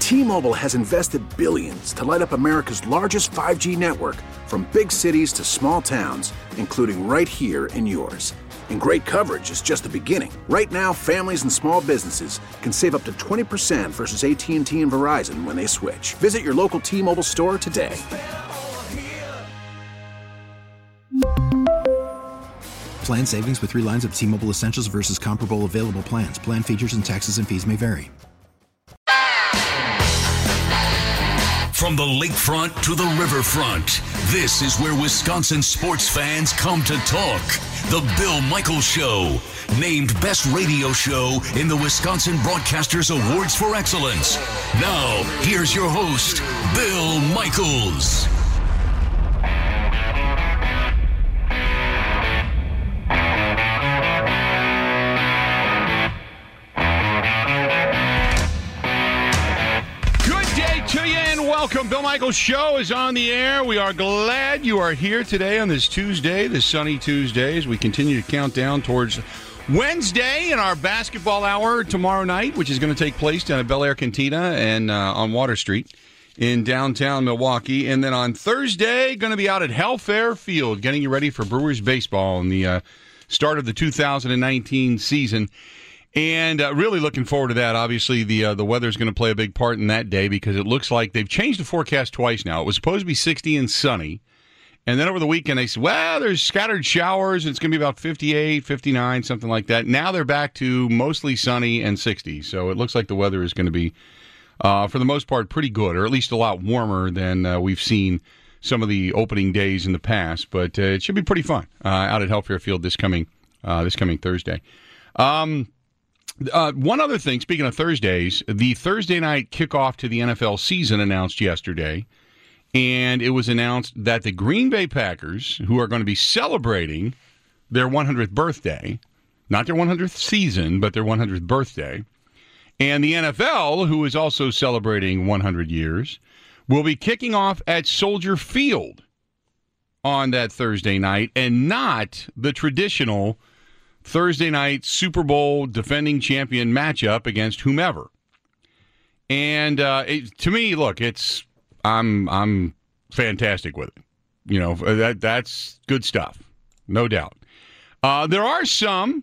T-Mobile has invested billions to light up America's largest 5G network, from big cities to small towns, including right here in yours. And great coverage is just the beginning. Right now, families and small businesses can save up to 20% versus AT&T and Verizon when they switch. Visit your local T-Mobile store today. Plan savings with 3 lines of T-Mobile Essentials versus comparable available plans. Plan features and taxes and fees may vary. From the lakefront to the riverfront, this is where Wisconsin sports fans come to talk. The Bill Michaels Show, named Best Radio Show in the Wisconsin Broadcasters Awards for Excellence. Now, here's your host, Bill Michaels. Welcome. Bill Michaels Show is on the air. We are glad you are here today on this Tuesday, this sunny Tuesday, as we continue to count down towards Wednesday in our basketball hour tomorrow night, which is going to take place down at Bel Air Cantina and on Water Street in downtown Milwaukee. And then on Thursday, going to be out at Hellfair Field, getting you ready for Brewers baseball in the start of the 2019 season. And really looking forward to that. Obviously, the weather's going to play a big part in that day because it looks like they've changed the forecast twice now. It was supposed to be 60 and sunny. And then over the weekend, they said, well, there's scattered showers. It's going to be about 58, 59, something like that. Now they're back to mostly sunny and 60. So it looks like the weather is going to be, for the most part, pretty good, or at least a lot warmer than we've seen some of the opening days in the past. But it should be pretty fun out at Hellfair Field this coming Thursday. One other thing, speaking of Thursdays, the Thursday night kickoff to the NFL season announced yesterday, and it was announced that the Green Bay Packers, who are going to be celebrating their 100th birthday, not their 100th season, but their 100th birthday, and the NFL, who is also celebrating 100 years, will be kicking off at Soldier Field on that Thursday night, and not the traditional Thursday night Super Bowl defending champion matchup against whomever. And to me, look, I'm fantastic with it. You know, that's good stuff, no doubt. There are some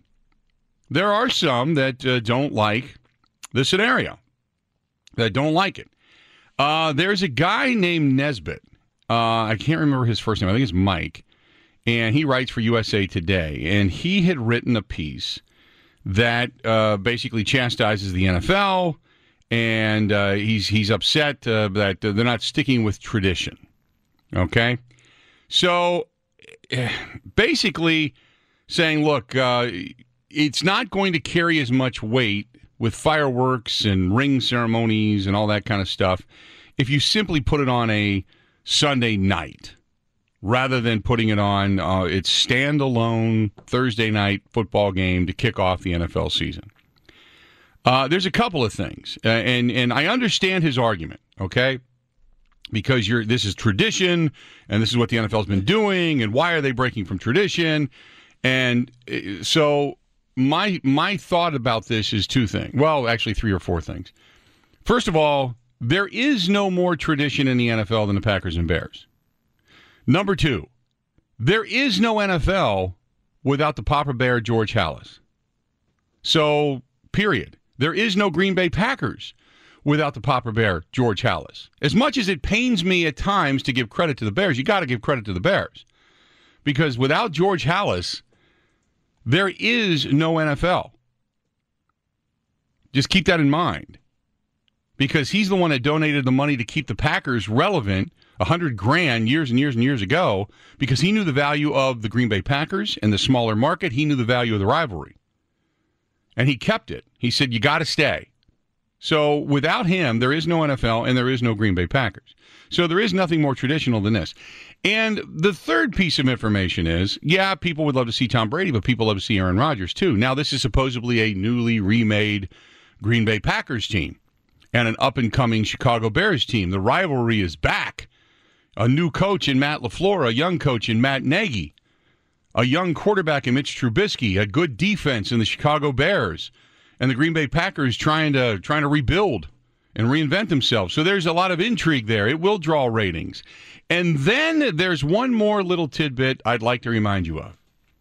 that don't like the scenario, that don't like it. There's a guy named Nesbitt. I can't remember his first name. I think it's Mike. And he writes for USA Today, and he had written a piece that basically chastises the NFL, and he's upset that they're not sticking with tradition. Okay? So basically saying, look, it's not going to carry as much weight with fireworks and ring ceremonies and all that kind of stuff if you simply put it on a Sunday night, rather than putting it on its standalone Thursday night football game to kick off the NFL season. There's a couple of things, and I understand his argument, okay? Because this is tradition, and this is what the NFL's been doing, and why are they breaking from tradition? And so my thought about this is two things. Well, actually 3 or 4 things. First of all, there is no more tradition in the NFL than the Packers and Bears. Number 2, there is no NFL without the Papa Bear, George Halas. So, period. There is no Green Bay Packers without the Papa Bear, George Halas. As much as it pains me at times to give credit to the Bears, you got to give credit to the Bears. Because without George Halas, there is no NFL. Just keep that in mind. Because he's the one that donated the money to keep the Packers relevant $100,000 years and years and years ago, because he knew the value of the Green Bay Packers and the smaller market. He knew the value of the rivalry. And he kept it. He said, you got to stay. So without him, there is no NFL and there is no Green Bay Packers. So there is nothing more traditional than this. And the third piece of information is, yeah, people would love to see Tom Brady, but people love to see Aaron Rodgers too. Now, this is supposedly a newly remade Green Bay Packers team and an up-and-coming Chicago Bears team. The rivalry is back. A new coach in Matt LaFleur, a young coach in Matt Nagy, a young quarterback in Mitch Trubisky, a good defense in the Chicago Bears, and the Green Bay Packers trying to rebuild and reinvent themselves. So there's a lot of intrigue there. It will draw ratings. And then there's one more little tidbit I'd like to remind you of.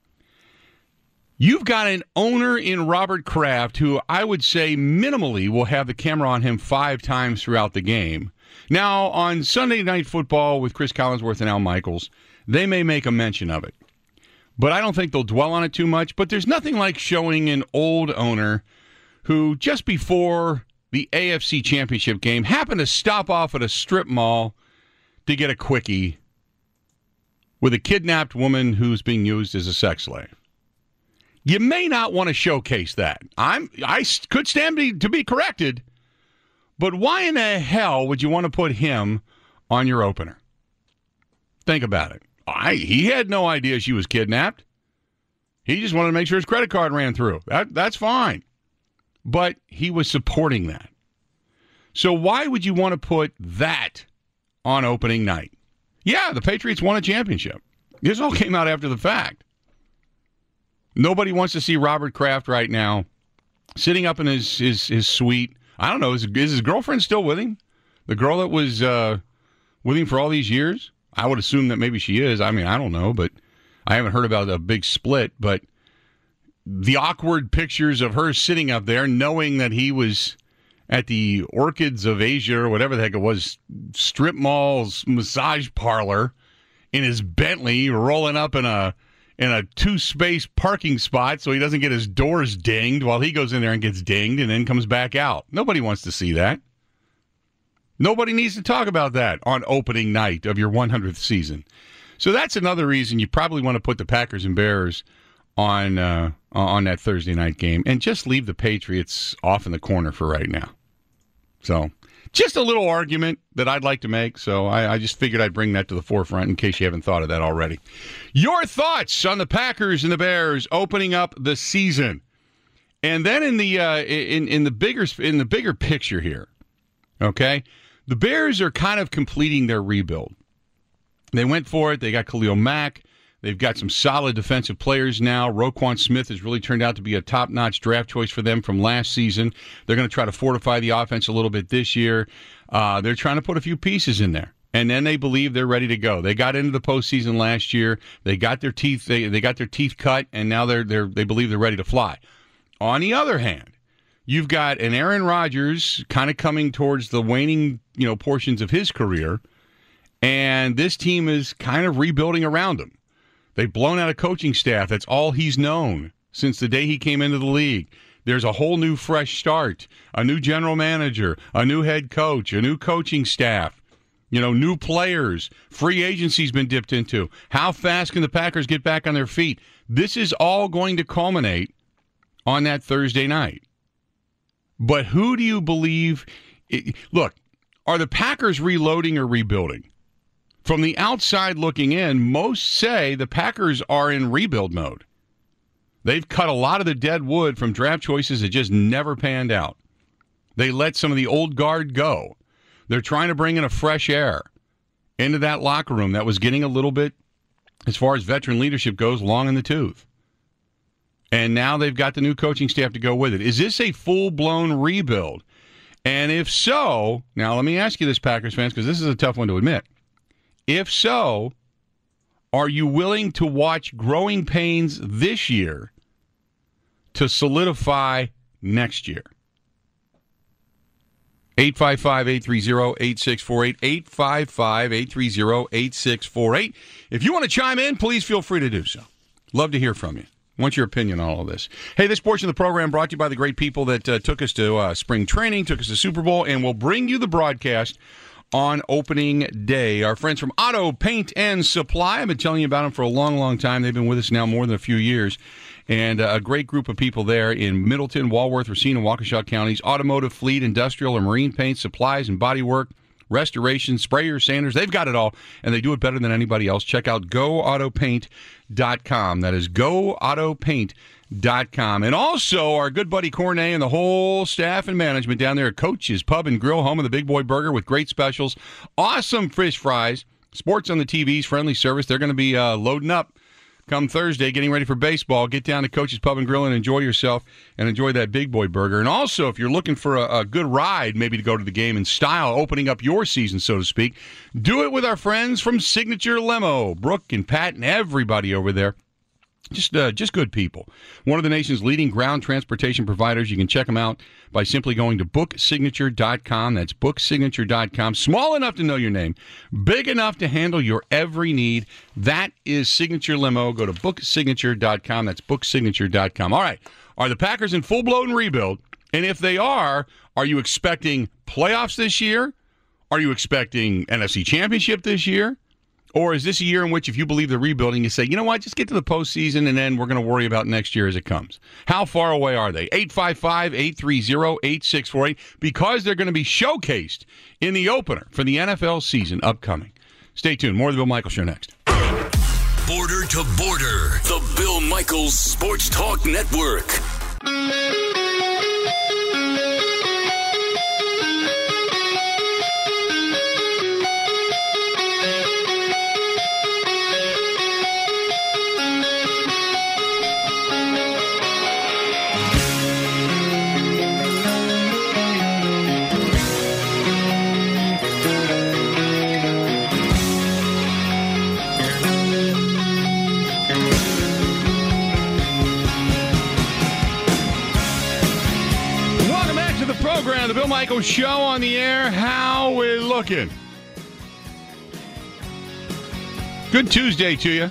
You've got an owner in Robert Kraft who I would say minimally will have the camera on him 5 times throughout the game. Now, on Sunday Night Football with Chris Collinsworth and Al Michaels, they may make a mention of it. But I don't think they'll dwell on it too much. But there's nothing like showing an old owner who just before the AFC Championship game happened to stop off at a strip mall to get a quickie with a kidnapped woman who's being used as a sex slave. You may not want to showcase that. I could stand to be corrected, but why in the hell would you want to put him on your opener? Think about it. He had no idea she was kidnapped. He just wanted to make sure his credit card ran through. That's fine. But he was supporting that. So why would you want to put that on opening night? Yeah, the Patriots won a championship. This all came out after the fact. Nobody wants to see Robert Kraft right now sitting up in his suite. I don't know, is his girlfriend still with him? The girl that was with him for all these years? I would assume that maybe she is. I mean, I don't know, but I haven't heard about a big split. But the awkward pictures of her sitting up there knowing that he was at the Orchids of Asia or whatever the heck it was, strip mall's massage parlor in his Bentley rolling up in a 2-space parking spot so he doesn't get his doors dinged while he goes in there and gets dinged and then comes back out. Nobody wants to see that. Nobody needs to talk about that on opening night of your 100th season. So that's another reason you probably want to put the Packers and Bears on that Thursday night game and just leave the Patriots off in the corner for right now. So just a little argument that I'd like to make, so I just figured I'd bring that to the forefront in case you haven't thought of that already. Your thoughts on the Packers and the Bears opening up the season, and then in the bigger picture here, okay? The Bears are kind of completing their rebuild. They went for it. They got Khalil Mack. They've got some solid defensive players now. Roquan Smith has really turned out to be a top-notch draft choice for them from last season. They're going to try to fortify the offense a little bit this year. They're trying to put a few pieces in there, and then they believe they're ready to go. They got into the postseason last year. They got their teeth. They got their teeth cut, and now they believe they're ready to fly. On the other hand, you've got an Aaron Rodgers kind of coming towards the waning, portions of his career, and this team is kind of rebuilding around him. They've blown out a coaching staff. That's all he's known since the day he came into the league. There's a whole new fresh start, a new general manager, a new head coach, a new coaching staff, new players. Free agency's been dipped into. How fast can the Packers get back on their feet? This is all going to culminate on that Thursday night. But who do you believe? Look, are the Packers reloading or rebuilding? From the outside looking in, most say the Packers are in rebuild mode. They've cut a lot of the dead wood from draft choices that just never panned out. They let some of the old guard go. They're trying to bring in a fresh air into that locker room that was getting a little bit, as far as veteran leadership goes, long in the tooth. And now they've got the new coaching staff to go with it. Is this a full-blown rebuild? And if so, now let me ask you this, Packers fans, because this is a tough one to admit. If so, are you willing to watch growing pains this year to solidify next year? 855-830-8648, 855-830-8648. If you want to chime in, please feel free to do so. Love to hear from you. Want your opinion on all of this. Hey, this portion of the program brought to you by the great people that took us to spring training, took us to Super Bowl, and will bring you the broadcast on opening day. Our friends from Auto Paint and Supply. I've been telling you about them for a long, long time. They've been with us now more than a few years. And a great group of people there in Middleton, Walworth, Racine, and Waukesha counties. Automotive, fleet, industrial, and marine paint, supplies, and bodywork, restoration, sprayers, sanders. They've got it all, and they do it better than anybody else. Check out GoAutoPaint.com. That is GoAutoPaint.com. And also our good buddy Cornet and the whole staff and management down there at Coach's Pub and Grill, home of the Big Boy Burger with great specials, awesome fish fries, sports on the TVs, friendly service. They're going to be loading up come Thursday, getting ready for baseball. Get down to Coach's Pub and Grill and enjoy yourself and enjoy that Big Boy Burger. And also, if you're looking for a good ride, maybe to go to the game in style, opening up your season, so to speak, do it with our friends from Signature Limo. Brooke and Pat and everybody over there. Just good people. One of the nation's leading ground transportation providers. You can check them out by simply going to booksignature.com. That's booksignature.com. Small enough to know your name, big enough to handle your every need. That is Signature Limo. Go to booksignature.com. That's booksignature.com. All right. Are the Packers in full-blown rebuild? And if they are you expecting playoffs this year? Are you expecting NFC Championship this year? Or is this a year in which, if you believe the rebuilding, you say, you know what, just get to the postseason and then we're going to worry about next year as it comes? How far away are they? 855-830-8648, because they're going to be showcased in the opener for the NFL season upcoming. Stay tuned. More of the Bill Michaels Show next. Border to Border, the Bill Michaels Sports Talk Network. The Bill Michaels Show on the air. How we looking? Good Tuesday to you.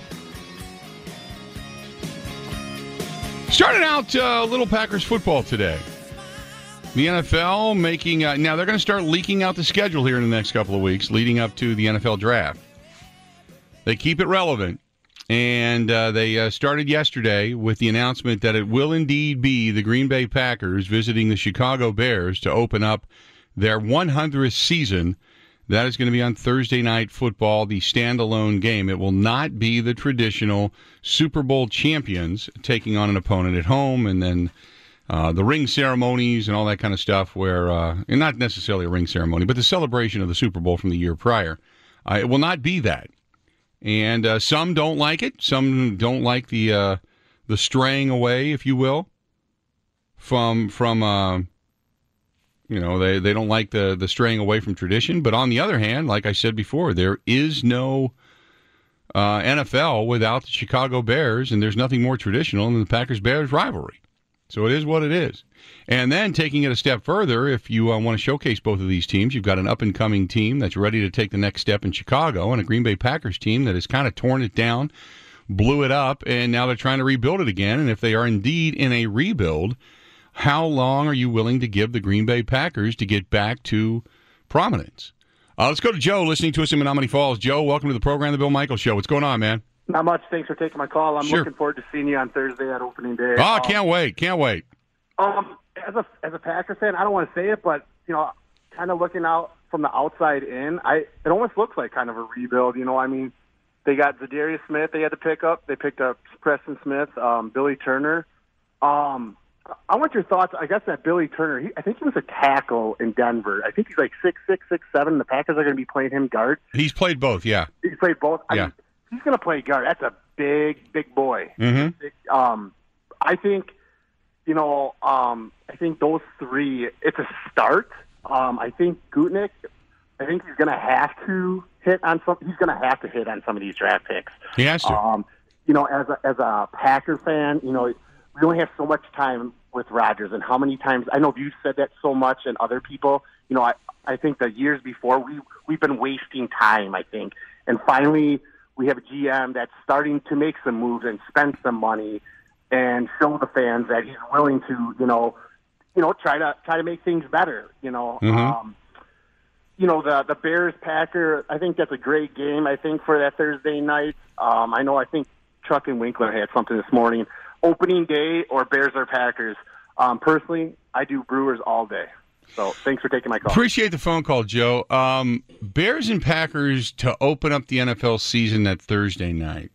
Started out Little Packers football today. The NFL making... now, they're going to start leaking out the schedule here in the next couple of weeks leading up to the NFL draft. They keep it relevant. And they started yesterday with the announcement that it will indeed be the Green Bay Packers visiting the Chicago Bears to open up their 100th season. That is going to be on Thursday Night Football, the standalone game. It will not be the traditional Super Bowl champions taking on an opponent at home and then the ring ceremonies and all that kind of stuff where, and not necessarily a ring ceremony, but the celebration of the Super Bowl from the year prior. It will not be that. And some don't like it. Some don't like the straying away, if you will, from they don't like the straying away from tradition. But on the other hand, like I said before, there is no NFL without the Chicago Bears, and there's nothing more traditional than the Packers-Bears rivalry. So it is what it is. And then taking it a step further, if you want to showcase both of these teams, you've got an up-and-coming team that's ready to take the next step in Chicago and a Green Bay Packers team that has kind of torn it down, blew it up, and now they're trying to rebuild it again. And if they are indeed in a rebuild, how long are you willing to give the Green Bay Packers to get back to prominence? Let's go to Joe, listening to us in Menominee Falls. Joe, welcome to the program, The Bill Michaels Show. What's going on, man? Not much. Thanks for taking my call. I'm looking forward to seeing you on Thursday at opening day. Oh, can't wait. Can't wait. As a Packers fan, I don't want to say it, but, kind of looking out from the outside in, it almost looks like kind of a rebuild. They got Zadarius Smith they had to pick up. They picked up Preston Smith, Billy Turner. I want your thoughts. I guess that Billy Turner, I think he was a tackle in Denver. I think he's like 6'6", 6'7". The Packers are going to be playing him guard. He's played both, yeah. He's played both? Yeah. He's going to play guard. That's a big boy. Mm-hmm. I think, I think those three, it's a start. I think Gutnick, he's going to have to hit on some. He's going to have to hit on some of these draft picks. He has to. As a Packer fan, we only have so much time with Rodgers, and how many times I know you said that so much, and other people. I think the years before we've been wasting time. I think, and finally we have a GM that's starting to make some moves and spend some money and show the fans that he's willing to, try to make things better. Mm-hmm. The Bears Packer. I think that's a great game. I think for that Thursday night. I think Chuck and Winkler had something this morning. Opening day or Bears or Packers. Personally, I do Brewers all day. So thanks for taking my call. Appreciate the phone call, Joe. Bears and Packers to open up the NFL season that Thursday night.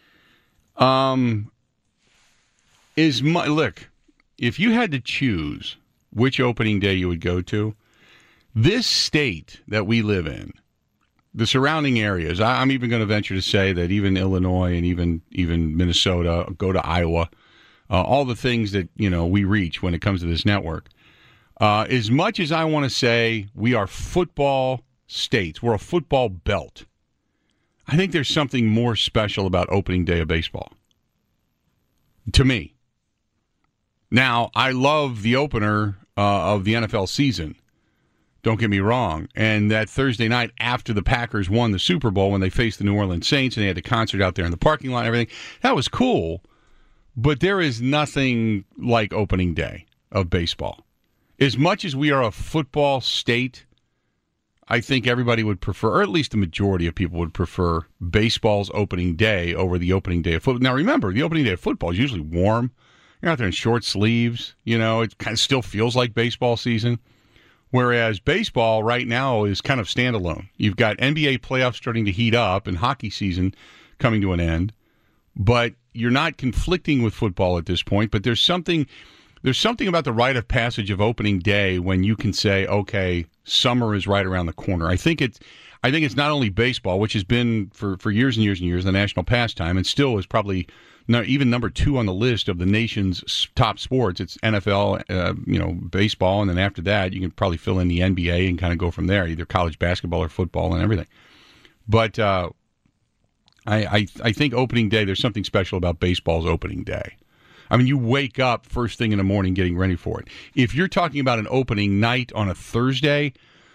Look, if you had to choose which opening day you would go to, this state that we live in, the surrounding areas. I'm even going to venture to say that even Illinois and even Minnesota, go to Iowa, all the things that we reach when it comes to this network. As much as I want to say we are football states, we're a football belt, I think there's something more special about opening day of baseball. To me. Now, I love the opener of the NFL season. Don't get me wrong. And that Thursday night after the Packers won the Super Bowl when they faced the New Orleans Saints and they had the concert out there in the parking lot and everything, that was cool. But there is nothing like opening day of baseball. As much as we are a football state, I think everybody would prefer, or at least the majority of people would prefer, baseball's opening day over the opening day of football. Now, remember, the opening day of football is usually warm. You're out there in short sleeves. It kind of still feels like baseball season. Whereas baseball right now is kind of standalone. You've got NBA playoffs starting to heat up and hockey season coming to an end. But you're not conflicting with football at this point. But there's something about the rite of passage of opening day when you can say, okay, summer is right around the corner. I think it's not only baseball, which has been for years and years and years the national pastime, and still is probably even number 2 on the list of the nation's top sports. It's NFL, baseball, and then after that you can probably fill in the NBA and kind of go from there, either college basketball or football and everything. But I think opening day, there's something special about baseball's opening day. I mean, you wake up first thing in the morning getting ready for it. If you're talking about an opening night on a Thursday,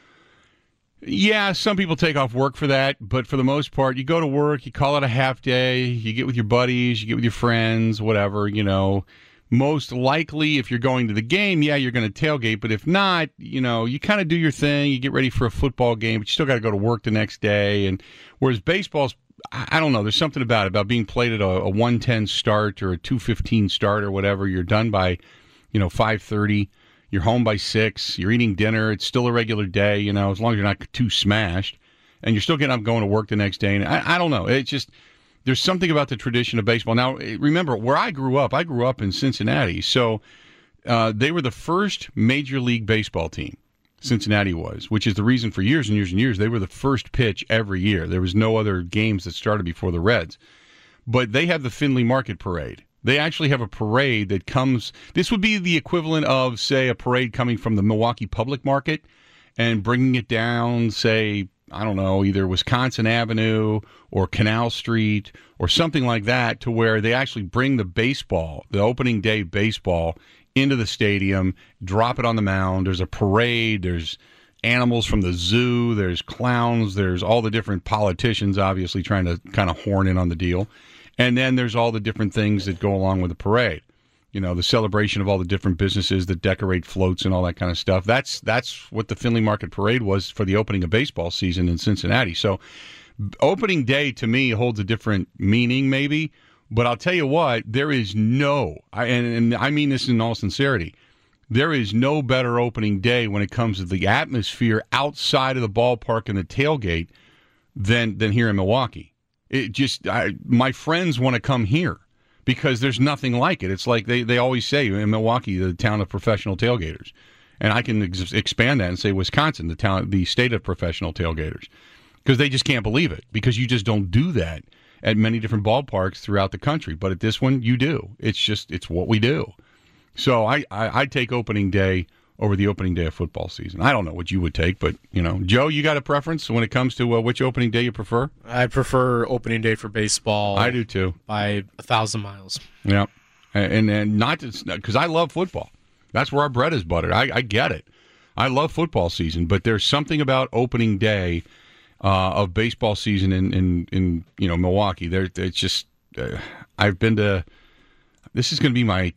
yeah, some people take off work for that, but for the most part, you go to work, you call it a half day, you get with your buddies, you get with your friends, whatever, Most likely, if you're going to the game, yeah, you're going to tailgate, but if not, you kind of do your thing, you get ready for a football game, but you still got to go to work the next day. And whereas baseball's, I don't know, there's something about being played at a 1:10 start or a 2:15 start or whatever. You're done by, 5:30. You're home by 6. You're eating dinner. It's still a regular day, as long as you're not too smashed. And you're still getting up going to work the next day. And I don't know. It's just, there's something about the tradition of baseball. Now, remember, where I grew up in Cincinnati. So they were the first Major League Baseball team, Cincinnati was, which is the reason for years and years and years, they were the first pitch every year. There was no other games that started before the Reds. But they have the Findlay Market Parade. They actually have a parade that comes, this would be the equivalent of, say, a parade coming from the Milwaukee Public Market and bringing it down, say, I don't know, either Wisconsin Avenue or Canal Street or something like that, to where they actually bring the baseball, the opening day baseball, into the stadium, drop it on the mound. There's a parade. There's animals from the zoo. There's clowns. There's all the different politicians, obviously, trying to kind of horn in on the deal. And then there's all the different things that go along with the parade. The celebration of all the different businesses that decorate floats and all that kind of stuff. That's what the Findlay Market Parade was for the opening of baseball season in Cincinnati. So opening day, to me, holds a different meaning, maybe. But I'll tell you what, there is and I mean this in all sincerity, there is no better opening day when it comes to the atmosphere outside of the ballpark and the tailgate than here in Milwaukee. My friends want to come here because there's nothing like it. It's like they always say in Milwaukee, the town of professional tailgaters. And I can expand that and say Wisconsin, the state of professional tailgaters, because they just can't believe it, because you just don't do that at many different ballparks throughout the country. But at this one, you do. It's what we do. So I take opening day over the opening day of football season. I don't know what you would take, but, Joe, you got a preference when it comes to which opening day you prefer? I prefer opening day for baseball. I do, too. By 1,000 miles. Yeah. And not because I love football. That's where our bread is buttered. I get it. I love football season, but there's something about opening day of baseball season in Milwaukee. It's just I've been to. This is going to be my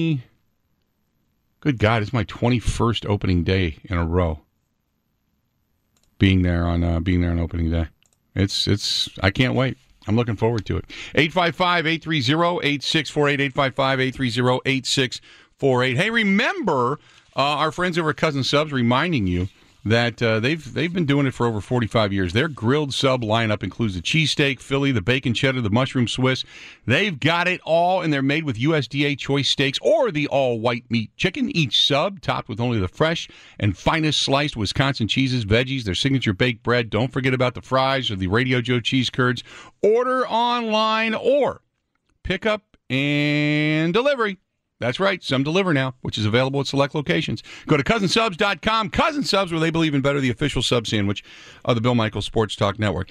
Good God, it's my 21st opening day in a row. Being there on opening day, it's I can't wait. I'm looking forward to it. 855-830-8648. 855-830-8648. Hey, remember our friends over at Cousin Subs reminding you that they've been doing it for over 45 years. Their grilled sub lineup includes the cheesesteak, Philly, the bacon cheddar, the mushroom Swiss. They've got it all, and they're made with USDA choice steaks or the all-white meat chicken. Each sub topped with only the fresh and finest sliced Wisconsin cheeses, veggies, their signature baked bread. Don't forget about the fries or the Radio Joe cheese curds. Order online or pick up and delivery. That's right, some deliver now, which is available at select locations. Go to cousinsubs.com. Cousin Subs, where they believe in better, the official sub sandwich of the Bill Michaels Sports Talk Network.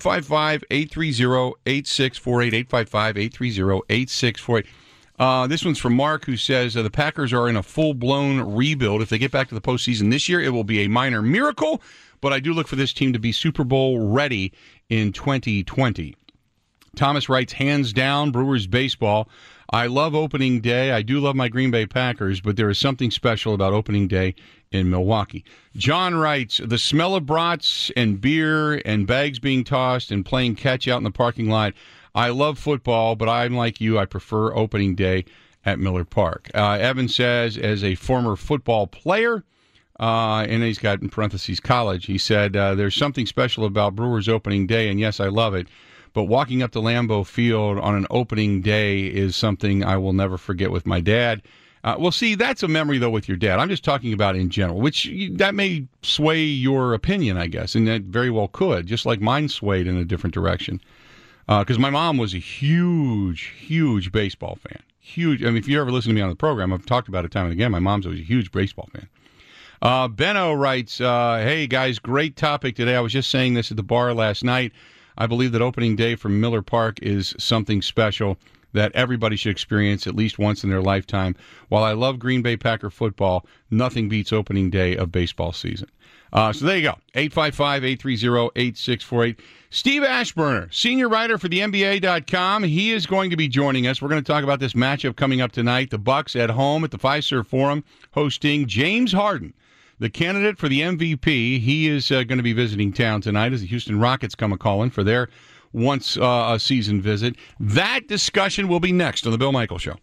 855-830-8648, 855-830-8648. This one's from Mark, who says the Packers are in a full-blown rebuild. If they get back to the postseason this year, it will be a minor miracle, but I do look for this team to be Super Bowl ready in 2020. Thomas writes, hands down, Brewers baseball. I love opening day. I do love my Green Bay Packers, but there is something special about opening day in Milwaukee. John writes, the smell of brats and beer and bags being tossed and playing catch out in the parking lot. I love football, but I'm like you. I prefer opening day at Miller Park. Evan says, as a former football player, and he's got in parentheses college, he said, there's something special about Brewers opening day, and yes, I love it. But walking up to Lambeau Field on an opening day is something I will never forget with my dad. Well, see, that's a memory, though, with your dad. I'm just talking about in general, which that may sway your opinion, I guess, and that very well could, just like mine swayed in a different direction. Because my mom was a huge, huge baseball fan. Huge. I mean, if you ever listen to me on the program, I've talked about it time and again. My mom's always a huge baseball fan. Benno writes, hey, guys, great topic today. I was just saying this at the bar last night. I believe that opening day for Miller Park is something special that everybody should experience at least once in their lifetime. While I love Green Bay Packer football, nothing beats opening day of baseball season. So there you go, 855-830-8648. Steve Ashburner, senior writer for the NBA.com. He is going to be joining us. We're going to talk about this matchup coming up tonight. The Bucks at home at the Fiserv Forum hosting James Harden, the candidate for the MVP. He is going to be visiting town tonight as the Houston Rockets come a-calling for their once-a-season visit. That discussion will be next on The Bill Michaels Show.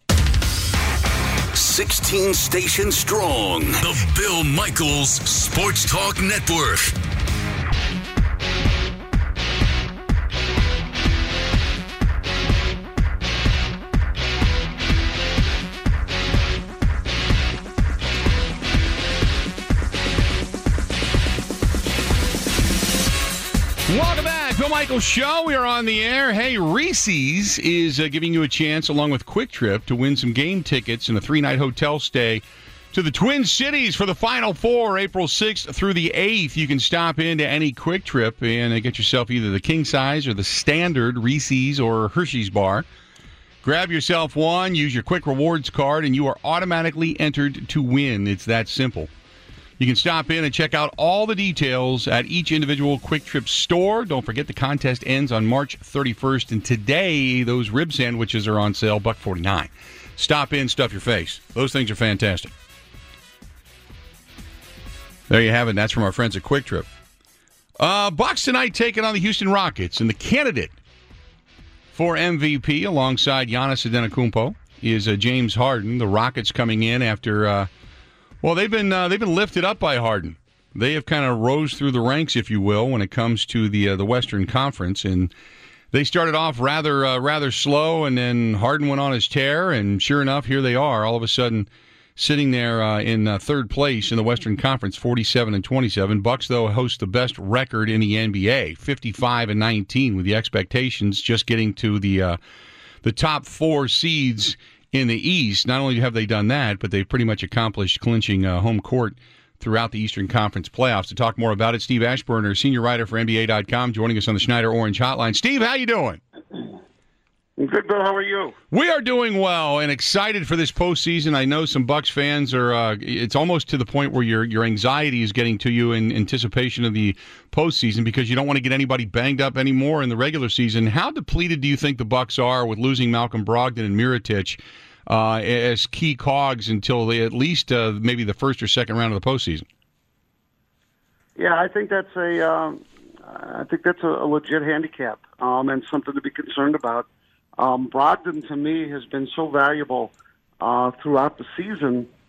16 stations strong. The Bill Michaels Sports Talk Network. Welcome back. Bill Michaels Show. We are on the air. Hey, Reese's is giving you a chance, along with Quick Trip, to win some game tickets and a 3-night hotel stay to the Twin Cities for the Final Four, April 6th through the 8th. You can stop into any Quick Trip and get yourself either the king size or the standard Reese's or Hershey's bar. Grab yourself one, use your Quick Rewards card, and you are automatically entered to win. It's that simple. You can stop in and check out all the details at each individual Quick Trip store. Don't forget the contest ends on March 31st, and today those rib sandwiches are on sale, $1.49. Stop in, stuff your face. Those things are fantastic. There you have it. That's from our friends at Quick Trip. Bucks tonight taking on the Houston Rockets, and the candidate for MVP alongside Giannis Antetokounmpo is James Harden. The Rockets coming in after... Well, they've been lifted up by Harden. They have kind of rose through the ranks, if you will, when it comes to the Western Conference, and they started off rather slow, and then Harden went on his tear, and sure enough, here they are, all of a sudden sitting there in third place in the Western Conference, 47-27. Bucks, though, host the best record in the NBA, 55-19, with the expectations just getting to the top four seeds in the East. Not only have they done that, but they've pretty much accomplished clinching home court throughout the Eastern Conference playoffs. To talk more about it, Steve Ashburner, senior writer for NBA.com, joining us on the Schneider Orange Hotline. Steve, how you doing? Good, Bill. How are you? We are doing well and excited for this postseason. I know some Bucks fans are. It's almost to the point where your anxiety is getting to you in anticipation of the postseason because you don't want to get anybody banged up anymore in the regular season. How depleted do you think the Bucks are with losing Malcolm Brogdon and Mirotic as key cogs until at least maybe the first or second round of the postseason? Yeah, I think that's a legit handicap and something to be concerned about. Brogdon, to me, has been so valuable throughout the season.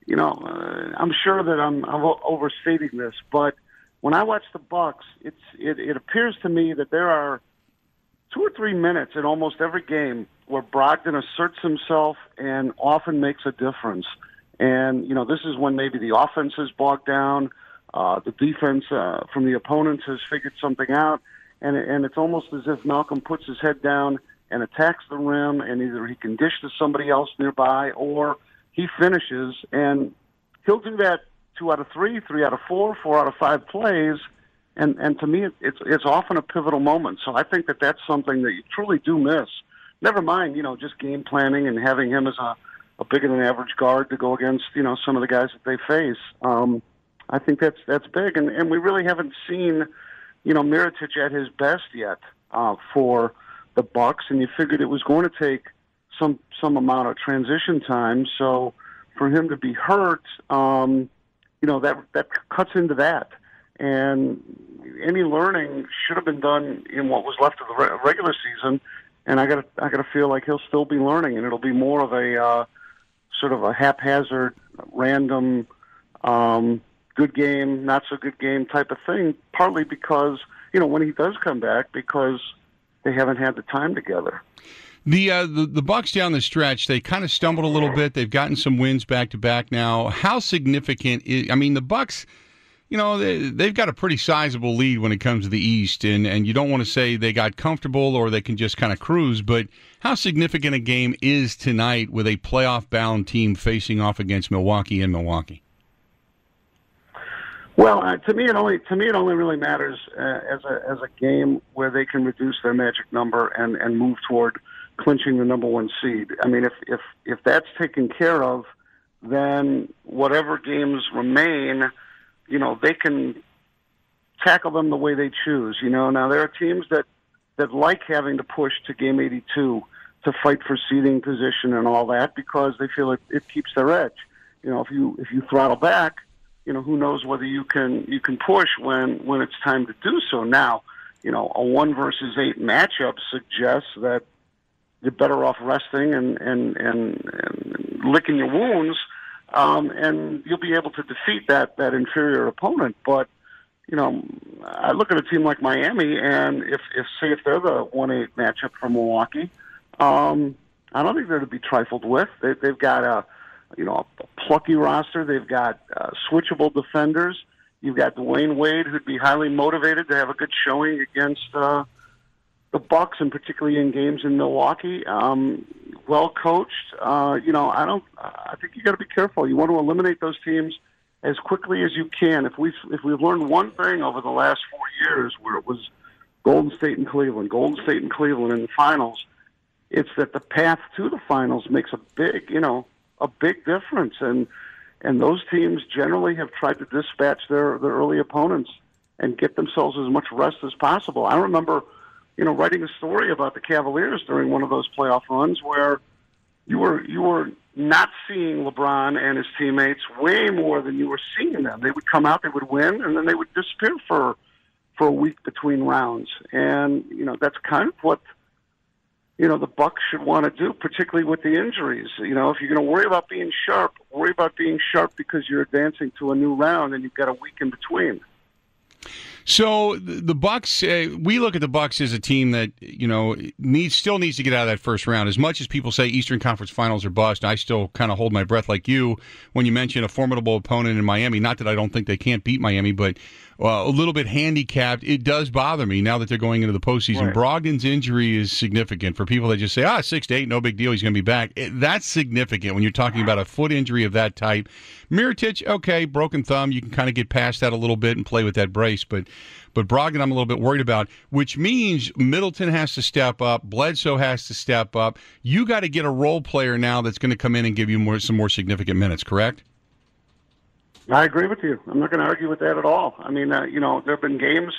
I'm sure that I'm overstating this, but when I watch the Bucks, it appears to me that there are 2 or 3 minutes in almost every game where Brogdon asserts himself and often makes a difference. And, this is when maybe the offense is bogged down, the defense from the opponents has figured something out, and it's almost as if Malcolm puts his head down and attacks the rim, and either he can dish to somebody else nearby or he finishes, and he'll do that 2 out of 3, 3 out of 4, 4 out of 5 plays, and to me, it's often a pivotal moment. So I think that that's something that you truly do miss. Never mind, just game planning and having him as a bigger than average guard to go against, some of the guys that they face. I think that's big, and we really haven't seen, Mirotic at his best yet for the Bucks, and you figured it was going to take some amount of transition time. So for him to be hurt, that cuts into that. And any learning should have been done in what was left of the regular season. And I gotta feel like he'll still be learning, and it'll be more of a sort of a haphazard, random, good game, not so good game type of thing. Partly because when he does come back, because they haven't had the time together. The Bucks down the stretch, they kind of stumbled a little bit. They've gotten some wins back to back now. How significant is? I mean, the Bucks, they've got a pretty sizable lead when it comes to the East, and you don't want to say they got comfortable or they can just kind of cruise. But how significant a game is tonight with a playoff-bound team facing off against Milwaukee in Milwaukee? Well, to me, it only really matters as a game where they can reduce their magic number and move toward clinching the number 1 seed. I mean, if that's taken care of, then whatever games remain, they can tackle them the way they choose. Now there are teams that like having to push to game 82 to fight for seeding position and all that because they feel it keeps their edge. If you throttle back, who knows whether you can push when it's time to do so. Now, a 1 versus 8 matchup suggests that you're better off resting and licking your wounds, and you'll be able to defeat that inferior opponent. But, I look at a team like Miami, and if they're the 1-8 matchup from Milwaukee, I don't think they're to be trifled with. They've got a plucky roster. They've got switchable defenders. You've got Dwayne Wade, who'd be highly motivated to have a good showing against the Bucks, and particularly in games in Milwaukee. Well coached. I think you got to be careful. You want to eliminate those teams as quickly as you can. If we've learned one thing over the last 4 years, where it was Golden State and Cleveland in the finals, it's that the path to the finals makes a big difference, and those teams generally have tried to dispatch their early opponents and get themselves as much rest as possible. I remember, writing a story about the Cavaliers during one of those playoff runs where you were not seeing LeBron and his teammates way more than you were seeing them. They would come out, they would win, and then they would disappear for a week between rounds. And that's kind of what the Bucks should want to do, particularly with the injuries. If you're going to worry about being sharp, worry about being sharp because you're advancing to a new round and you've got a week in between. So the Bucks, we look at the Bucks as a team that still needs to get out of that first round. As much as people say Eastern Conference Finals are bust, I still kind of hold my breath like you when you mention a formidable opponent in Miami. Not that I don't think they can't beat Miami, but a little bit handicapped. It does bother me now that they're going into the postseason. Right. Brogdon's injury is significant for people that just say, 6 to 8, no big deal, he's going to be back. That's significant when you're talking about a foot injury of that type. Mirotic, okay, broken thumb, you can kind of get past that a little bit and play with that brace, but Brogdon I'm a little bit worried about, which means Middleton has to step up, Bledsoe has to step up. You got to get a role player now that's going to come in and give you some more significant minutes, correct? I agree with you. I'm not going to argue with that at all. I mean, there have been games,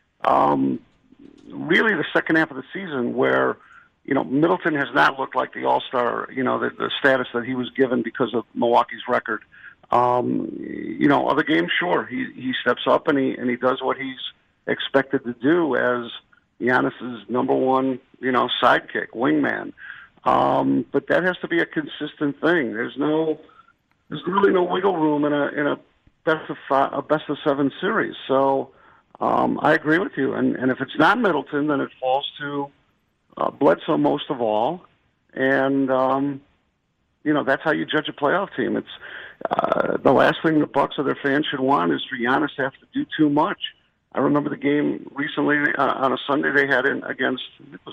really the second half of the season where, Middleton has not looked like the all-star, the status that he was given because of Milwaukee's record. Other games, sure, he steps up and he does what he's expected to do as Giannis's number one, sidekick, wingman. But that has to be a consistent thing. There's no there's really no wiggle room in a best of 7 series. So I agree with you. And if it's not Middleton, then it falls to Bledsoe most of all. And that's how you judge a playoff team. It's the last thing the Bucks or their fans should want is for Giannis to have to do too much. I remember the game recently on a Sunday they had against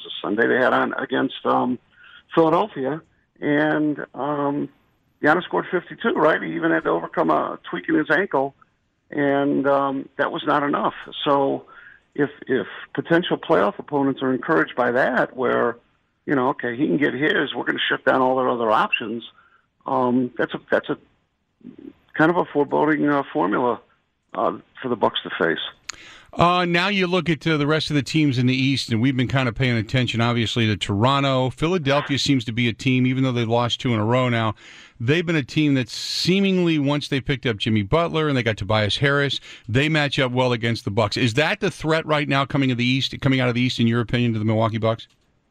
Philadelphia, and Giannis scored 52. Right, he even had to overcome a tweak in his ankle, and that was not enough. So, if potential playoff opponents are encouraged by that, where okay, he can get his, we're going to shut down all their other options. That's a kind of a foreboding formula for the Bucks to face. Now you look at the rest of the teams in the East, and we've been kind of paying attention, obviously, to Toronto. Philadelphia seems to be a team, even though they've lost 2 in a row now, they've been a team that seemingly, once they picked up Jimmy Butler and they got Tobias Harris, they match up well against the Bucks. Is that the threat right now coming out of the East, in your opinion, to the Milwaukee Bucks?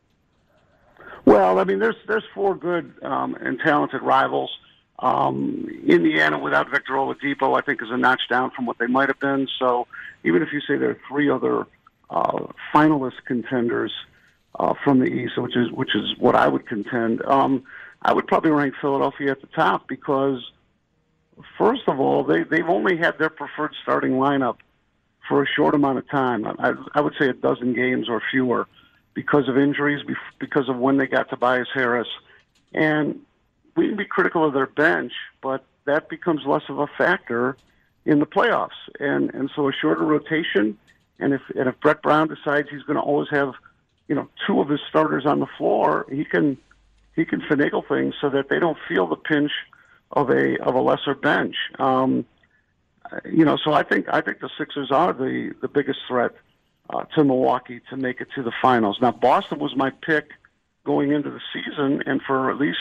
Well, I mean, there's 4 good and talented rivals. Indiana without Victor Oladipo, I think, is a notch down from what they might have been. So even if you say there are 3 other finalist contenders from the East, which is what I would contend, I would probably rank Philadelphia at the top because, first of all, they've only had their preferred starting lineup for a short amount of time. I would say a dozen games or fewer because of injuries, because of when they got Tobias Harris. And we can be critical of their bench, but that becomes less of a factor in the playoffs. And so a shorter rotation, and if Brett Brown decides he's going to always have, 2 of his starters on the floor, he can finagle things so that they don't feel the pinch of a lesser bench. So I think the Sixers are the biggest threat to Milwaukee to make it to the finals. Now, Boston was my pick going into the season, and for at least,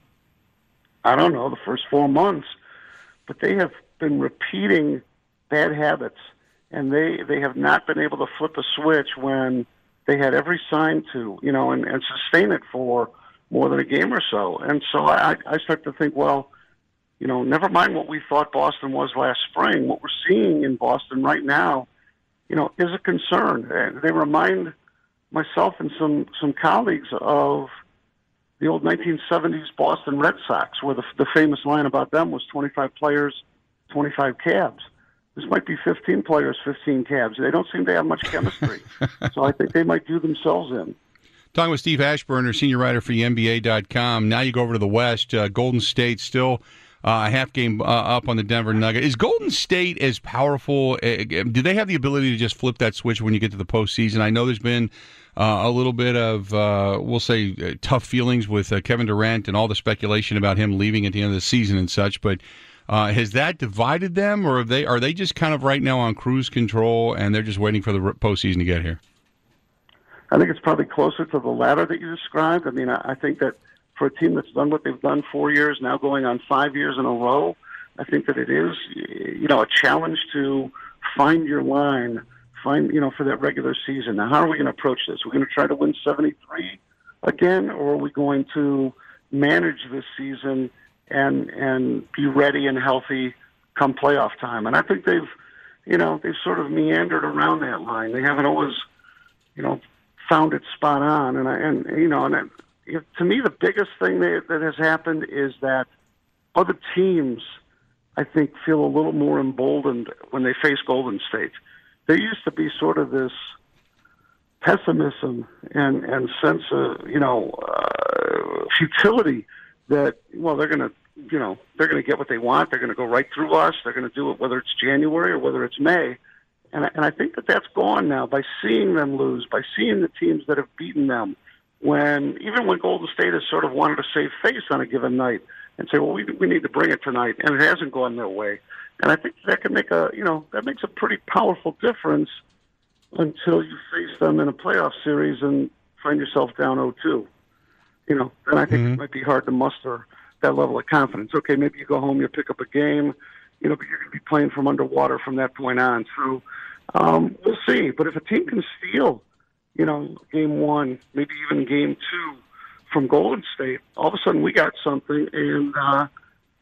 I don't know, the first 4 months, but they have been repeating bad habits, and they have not been able to flip a switch when they had every sign to, and sustain it for more than a game or so. And so I start to think, well, never mind what we thought Boston was last spring. What we're seeing in Boston right now, is a concern. They remind myself and some colleagues of the old 1970s Boston Red Sox, where the famous line about them was 25 players, 25 cabs. This might be 15 players, 15 cabs. They don't seem to have much chemistry. So I think they might do themselves in. Talking with Steve Ashburner, senior writer for the NBA.com. Now you go over to the West. Golden State still a half game up on the Denver Nuggets. Is Golden State as powerful? Do they have the ability to just flip that switch when you get to the postseason? I know there's been a little bit of, we'll say, tough feelings with Kevin Durant and all the speculation about him leaving at the end of the season and such, but has that divided them, or are they just kind of right now on cruise control and they're just waiting for the postseason to get here? I think it's probably closer to the latter that you described. I mean, I think that for a team that's done what they've done 4 years, now going on 5 years in a row, I think that it is, a challenge to find your line, for that regular season. Now, how are we going to approach this? We're going to try to win 73 again, or are we going to manage this season and be ready and healthy come playoff time? And I think they've sort of meandered around that line. They haven't always, found it spot on. To me, the biggest thing that has happened is that other teams, I think, feel a little more emboldened when they face Golden State. There used to be sort of this pessimism and sense of, futility that, well, they're going to get what they want. They're going to go right through us. They're going to do it whether it's January or whether it's May. And I think that's gone now by seeing them lose, by seeing the teams that have beaten them. Even when Golden State has sort of wanted to save face on a given night and say, well, we need to bring it tonight, and it hasn't gone their way. And I think that can make that makes a pretty powerful difference until you face them in a playoff series and find yourself down 0-2. And I think it might be hard to muster that level of confidence. Okay, maybe you go home, you pick up a game, but you're going to be playing from underwater from that point on. So we'll see. But if a team can steal, game 1, maybe even game 2 from Golden State, all of a sudden we got something. And,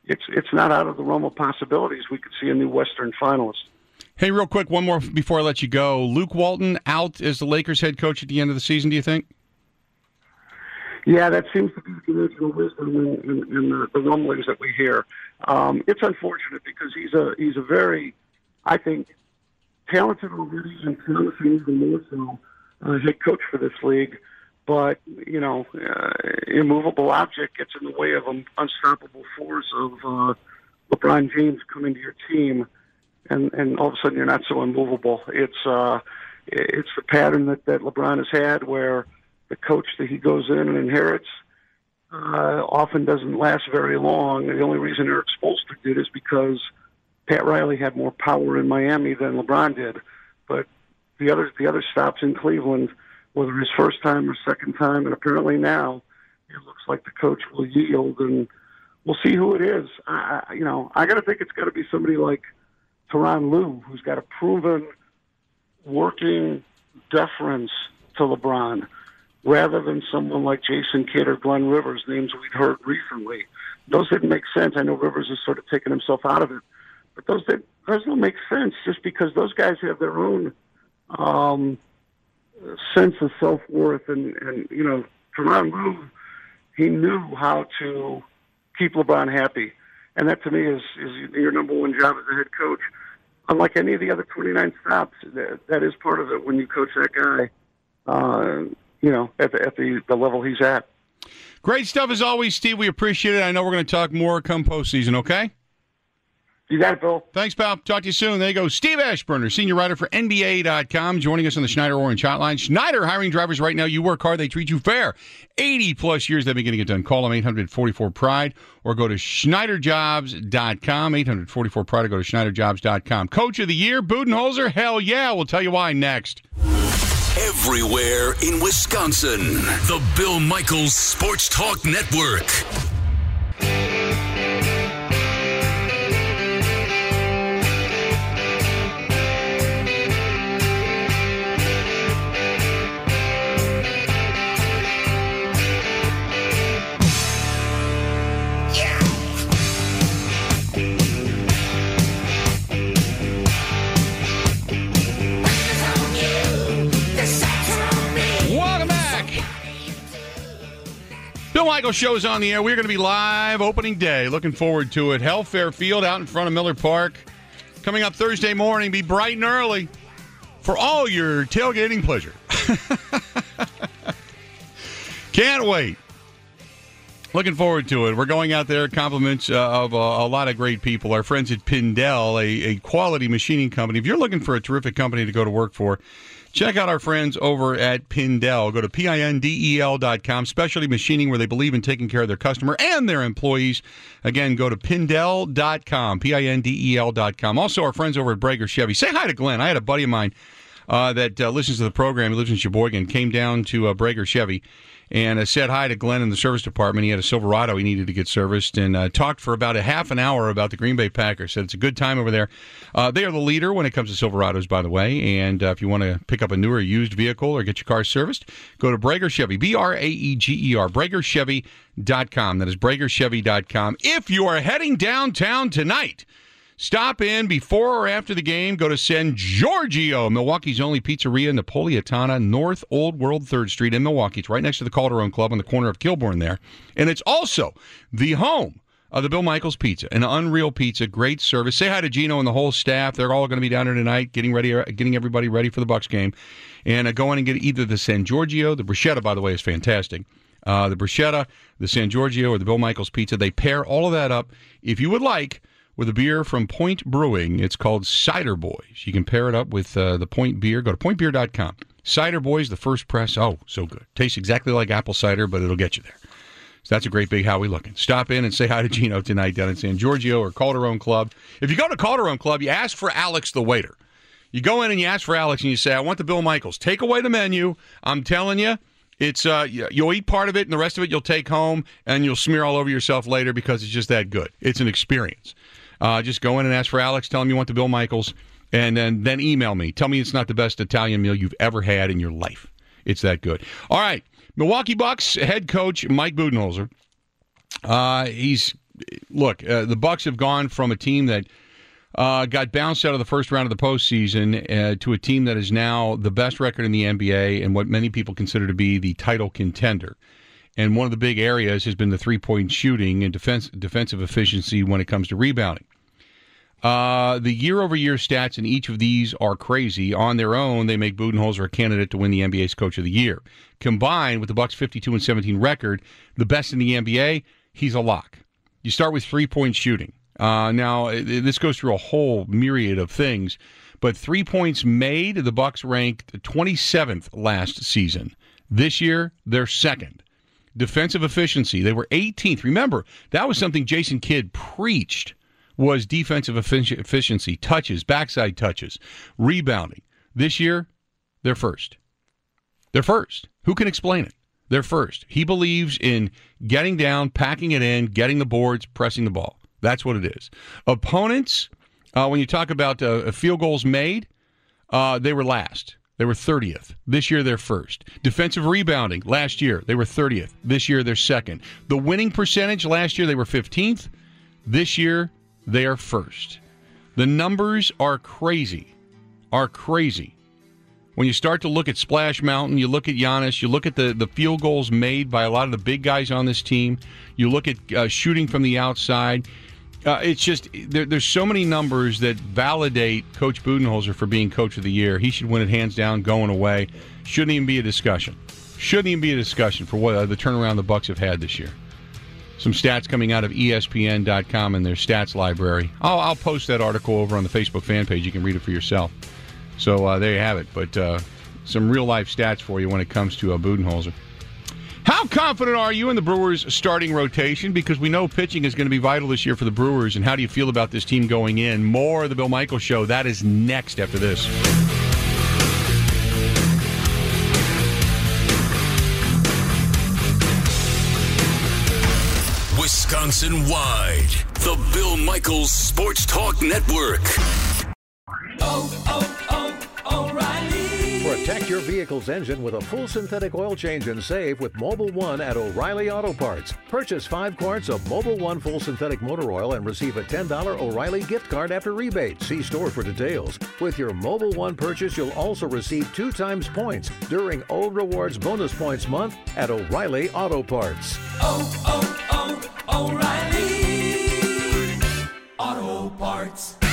it's not out of the realm of possibilities. We could see a new Western finalist. Hey, real quick, one more before I let you go. Luke Walton out as the Lakers head coach at the end of the season, do you think? Yeah, that seems to be the conventional wisdom in the rumblings that we hear. It's unfortunate because he's a very, I think, talented already and promising even more so head coach for this league. But, immovable object gets in the way of an unstoppable force of LeBron James coming to your team, and all of a sudden you're not so immovable. It's the pattern that LeBron has had where the coach that he goes in and inherits often doesn't last very long. The only reason Eric Spoelstra did is because Pat Riley had more power in Miami than LeBron did. But the other stops in Cleveland, whether his first time or second time, and apparently now it looks like the coach will yield, and we'll see who it is. I got to think it's got to be somebody like Tyronn Lue, who's got a proven working deference to LeBron, rather than someone like Jason Kidd or Glenn Rivers, names we'd heard recently. Those didn't make sense. I know Rivers has sort of taken himself out of it, but those don't make sense just because those guys have their own sense of self-worth. And Tyronn Lue, he knew how to keep LeBron happy. And that, to me, is your number one job as a head coach. Unlike any of the other 29 stops, that is part of it when you coach that guy, at the level he's at. Great stuff as always, Steve. We appreciate it. I know we're going to talk more come postseason, okay? You got it, Bill. Thanks, pal. Talk to you soon. There you go. Steve Ashburner, senior writer for NBA.com, joining us on the Schneider Orange Hotline. Schneider hiring drivers right now. You work hard. They treat you fair. 80-plus years they've been getting it done. Call them 844-PRIDE or go to SchneiderJobs.com. 844-PRIDE or go to SchneiderJobs.com. Coach of the Year, Budenholzer? Hell yeah. We'll tell you why next. Everywhere in Wisconsin. The Bill Michaels Sports Talk Network. Bill Michaels Show is on the air. We're going to be live opening day. Looking forward to it. Helfair Field out in front of Miller Park. Coming up Thursday morning. Be bright and early for all your tailgating pleasure. Can't wait. Looking forward to it. We're going out there. Compliments of a lot of great people. Our friends at Pindell, a quality machining company. If you're looking for a terrific company to go to work for, check out our friends over at Pindell. Go to PINDEL.com. Specialty machining where they believe in taking care of their customer and their employees. Again, go to Pindell.com, PINDEL.com. Also, our friends over at Brager Chevy. Say hi to Glenn. I had a buddy of mine that listens to the program. He lives in Sheboygan. Came down to Brager Chevy and said hi to Glenn in the service department. He had a Silverado he needed to get serviced and talked for about a half an hour about the Green Bay Packers. Said it's a good time over there. They are the leader when it comes to Silverados, by the way. And if you want to pick up a newer used vehicle or get your car serviced, go to Brager Chevy, BRAEGER, BragerChevy.com. That is BragerChevy.com. If you are heading downtown tonight, stop in before or after the game. Go to San Giorgio, Milwaukee's only pizzeria, Napolitana, North Old World 3rd Street in Milwaukee. It's right next to the Calderon Club on the corner of Kilbourne there. And it's also the home of the Bill Michaels Pizza, an unreal pizza, great service. Say hi to Gino and the whole staff. They're all going to be down there tonight getting everybody ready for the Bucs game. And go in and get either the San Giorgio, the bruschetta, by the way, is fantastic. The bruschetta, the San Giorgio, or the Bill Michaels Pizza. They pair all of that up, if you would like, with a beer from Point Brewing. It's called Cider Boys. You can pair it up with the Point Beer. Go to pointbeer.com. Cider Boys, the first press. Oh, so good. Tastes exactly like apple cider, but it'll get you there. So that's a great big Howie looking. Stop in and say hi to Gino tonight down in San Giorgio or Calderon Club. If you go to Calderon Club, you ask for Alex the waiter. You go in and you ask for Alex and you say, I want the Bill Michaels. Take away the menu. I'm telling you, it's you'll eat part of it and the rest of it you'll take home and you'll smear all over yourself later because it's just that good. It's an experience. Just go in and ask for Alex. Tell him you want the Bill Michaels, and then email me. Tell me it's not the best Italian meal you've ever had in your life. It's that good. All right, Milwaukee Bucks head coach Mike Budenholzer. He's look, the Bucks have gone from a team that got bounced out of the first round of the postseason to a team that is now the best record in the NBA and what many people consider to be the title contender. And one of the big areas has been the three-point shooting and defensive efficiency when it comes to rebounding. The year-over-year stats in each of these are crazy. On their own, they make Budenholzer a candidate to win the NBA's Coach of the Year. Combined with the Bucks' 52-17 record, the best in the NBA, he's a lock. You start with three-point shooting. Now, this goes through a whole myriad of things, but 3 points made, the Bucks ranked 27th last season. This year, they're second. Defensive efficiency, they were 18th. Remember, that was something Jason Kidd preached, was defensive efficiency, touches, backside touches, rebounding. This year, they're first. They're first. Who can explain it? They're first. He believes in getting down, packing it in, getting the boards, pressing the ball. That's what it is. Opponents, when you talk about field goals made, they were last. They were 30th. This year, they're first. Defensive rebounding, last year, they were 30th. This year, they're second. The winning percentage, last year, they were 15th. This year, they are first. The numbers are crazy. When you start to look at Splash Mountain, you look at Giannis, you look at the field goals made by a lot of the big guys on this team, you look at shooting from the outside. It's just there's so many numbers that validate Coach Budenholzer for being Coach of the Year. He should win it hands down, going away. Shouldn't even be a discussion. For what the turnaround the Bucks have had this year. Some stats coming out of ESPN.com and their stats library. I'll post that article over on the Facebook fan page. You can read it for yourself. So there you have it. But some real-life stats for you when it comes to Budenholzer. How confident are you in the Brewers' starting rotation? Because we know pitching is going to be vital this year for the Brewers. And how do you feel about this team going in? More of the Bill Michaels Show. That is next after this. Wisconsin-wide, the Bill Michaels Sports Talk Network. O'Reilly. Protect your vehicle's engine with a full synthetic oil change and save with Mobil 1 at O'Reilly Auto Parts. Purchase 5 quarts of Mobil 1 full synthetic motor oil and receive a $10 O'Reilly gift card after rebate. See store for details. With your Mobil 1 purchase, you'll also receive 2 times points during O Rewards Bonus Points Month at O'Reilly Auto Parts. O'Reilly Auto Parts.